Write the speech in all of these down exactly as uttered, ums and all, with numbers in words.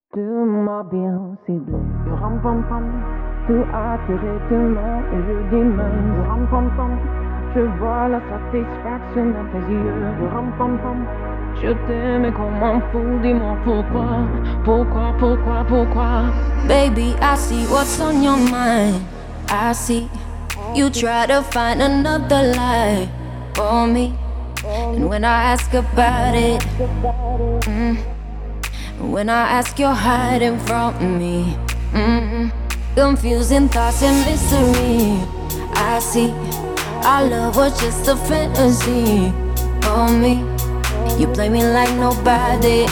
Deux-moi bien ciblé, du ram pam pam. Tout attiré de main et je dis même du ram pam pam. Je vois la satisfaction dans tes yeux, du ram pam pam. Je t'aime et qu'on m'en fout, dis-moi pourquoi, pourquoi, pourquoi, pourquoi. Baby, I see what's on your mind. I see you try to find another lie for me. And when I ask about it, mm, when I ask, you're hiding from me. Mm, confusing thoughts and mystery. I see our love was just a fantasy for me. You play me like nobody.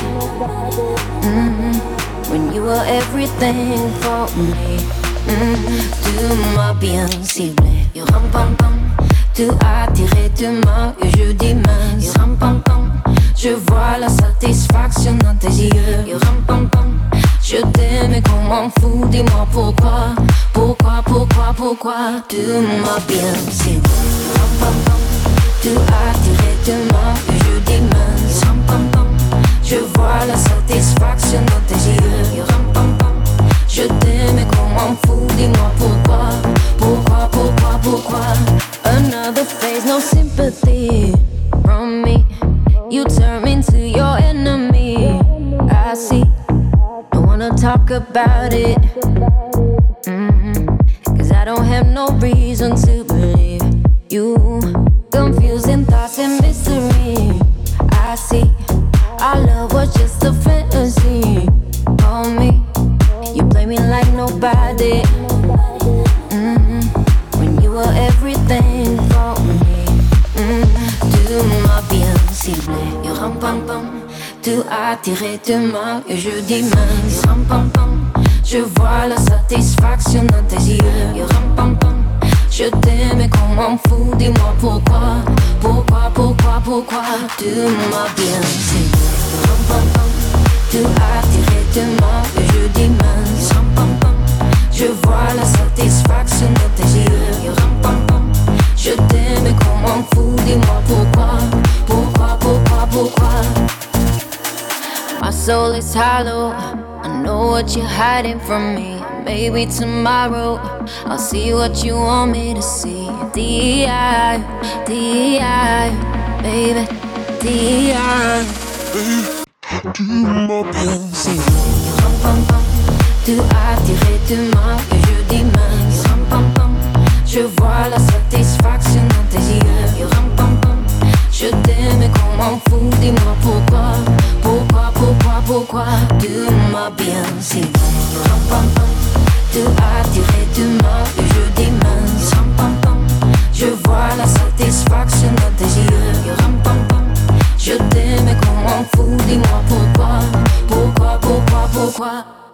Mm, when you were everything for me. Mm, tu m'as bien ciblé. You ram pam pam. Tu attiré de main et je dis mince. You ram pam pam. Je vois la satisfaction dans tes yeux. You ram pam pam. Je t'aime et qu'on m'en fout. Dis-moi pourquoi, pourquoi, pourquoi, pourquoi. Tu m'as bien ciblé. You ram pam pam. Tu attiré de main et je dis mince. You ram pam pam. Je vois la satisfaction dans tes yeux. You ram pam pam. Je t'aime et qu'on m'en fout, dis-moi pourquoi, pourquoi, pourquoi, pourquoi. Another phase, no sympathy from me. You turn me into your enemy. I see, don't wanna talk about it. Mm-hmm. Cause I don't have no reason to believe you. Confusing thoughts and mystery. I see, our love was just a fantasy for me. You play me like nobody. Mm-hmm. When you were everything for me. Mm-hmm. Tu m'as bien ciblé. You ram pam pam. Tu as tiré de main et je dis mince. You ram pam pam. Je vois la satisfaction dans tes yeux. You ram pam pam. Je t'aime et qu'on m'en fout. Dis-moi pourquoi, pourquoi, pourquoi, pourquoi. Tu m'as bien ciblé. You ram pam pam. Tu as tiré de main et je dis mince. Ram pam pam. Je vois la satisfaction dans tes yeux. You ram pam pam. Je t'aime et qu'on m'en fout. Dis-moi pourquoi, pourquoi, pourquoi, pourquoi. My soul is hollow. I know what you're hiding from me. Maybe tomorrow I'll see what you want me to see. D I, D I, baby, D I. Tu m'as bien ciblé. Ram pam pam. Tu as tiré de main et je dis mince. Ram pam pam. Je vois la satisfaction dans tes yeux. Ram pam pam. Je t'aime et qu'on m'en fout. Dis-moi pourquoi, pourquoi, pourquoi, pourquoi. Tu m'as bien ciblé. Ram pam pam. Tu as tiré de main et je dis mince. Ram pam pam. Je vois la satisfaction dans tes yeux. Ram pam pam. Je t'aime et qu'on m'en fout, dis-moi pourquoi, pourquoi, pourquoi, pourquoi.